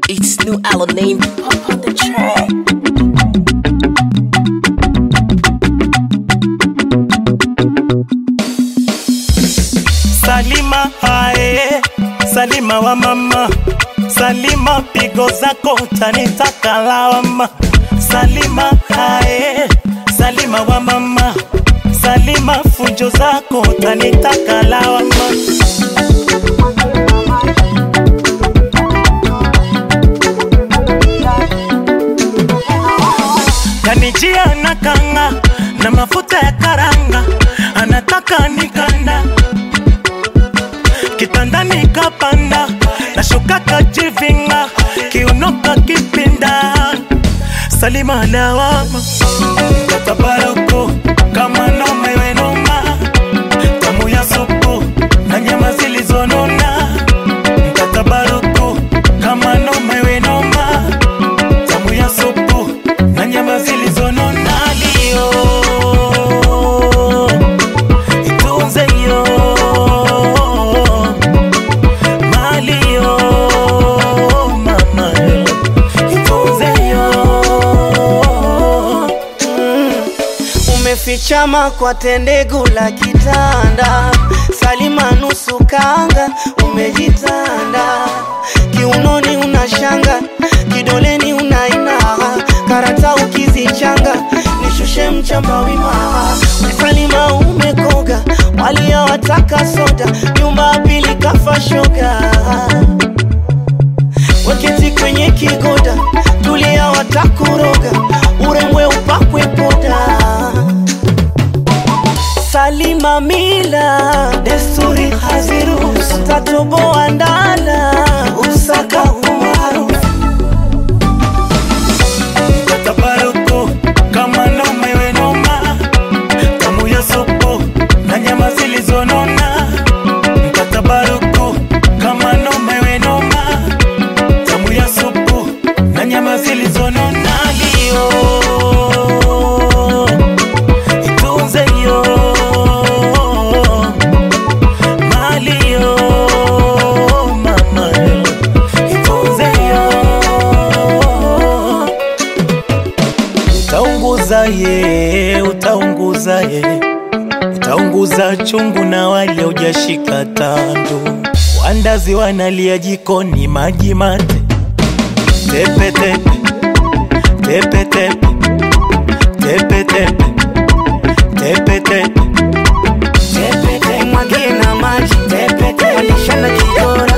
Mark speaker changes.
Speaker 1: It's new Alanine Pop on the track.
Speaker 2: Salima hae, Salima wa mama, Salima pigo zako tanitaka lawama. Salima hae, Salima wa mama, Salima fujo zako tanitaka lawama. Kanijia na kanga na mafuta ya karanga, anataka nikanda kitandani kapanda, na shuka kajivinga, kiunoka kipinda. Salima lawama, tatabaroko kama noma iwe noma, tamu ya supu na nyama zilizonona. Tatabaroko kama noma iwe noma, tamu ya supu na nyama zilizonona. Lio itunze yo malio mama itunze yo.
Speaker 3: Umefichama kwa tendegu la kitanda, Salima nusu kanga umejitanda. Kiunoni unashanga, kidoleni unainaa, karata ukizichanga, nishushe mchamba wima. Salima umekoga, walia wataka soda, nyumba pili kafa shoga. Waketi kwenye kigoda, tulia watakuroga, uremwe upakwe poda. Salima mila, desturi haziruhusu, tatoboa ndala, usaka umaarufu.
Speaker 2: Tatabaroko kama noma iwe noma, tamu ya supu na nyama zilizonona. Tatabaroko kama noma iwe noma, tamu ya supu na nyama zilizonona. Lio itunze yo malio mama itunze yo. Utaunguza ye, utaunguza ye, utaunguza chungu na wale ujashika tando. Wandazi wanalia jikoni maji mate, tepe tepe, tepe tepe, tepe tepe, tepe tepe,
Speaker 3: Mwage na maji, walisha na kikora.